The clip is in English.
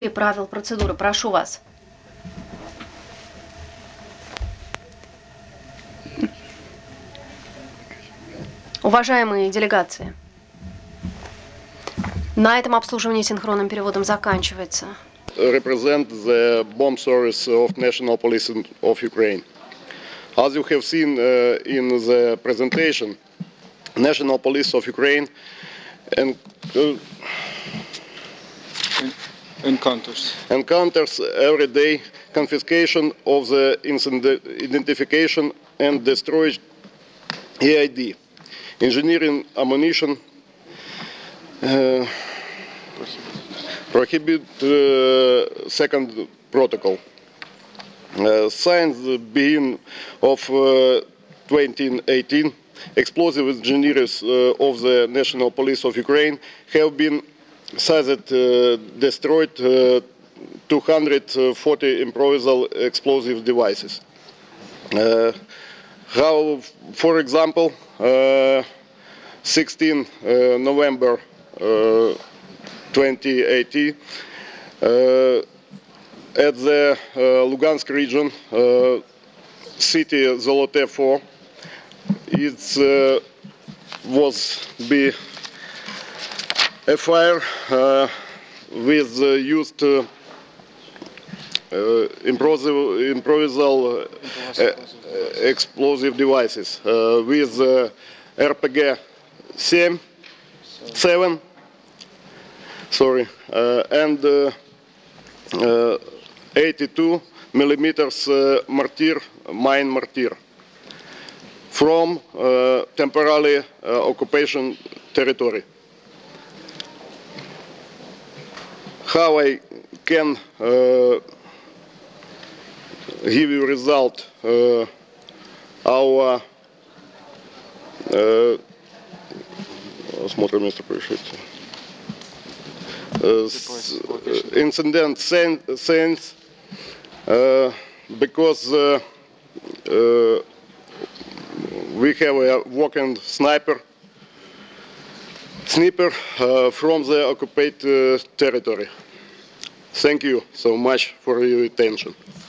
правил процедуры. Прошу вас. Уважаемые делегации, на этом обслуживание синхронным переводом заканчивается. Represent the bomb service of National Police of Ukraine. As you have seen in the presentation, National Police of Ukraine encounters every day confiscation of the identification and destroyed EID, engineering ammunition, prohibit second protocol. Since the beginning of 2018, explosive engineers of the National Police of Ukraine have been seized, destroyed 240 improvised explosive devices. How, for example, 16 November 2018, at the Lugansk region, city Zolote 4, it was a fire with used improvised explosive devices with RPG 7, and 82 millimeters mine mortar from temporary occupation territory. How I can give you result our incident sense, because we have a walking sniper from the occupied territory. Thank you so much for your attention.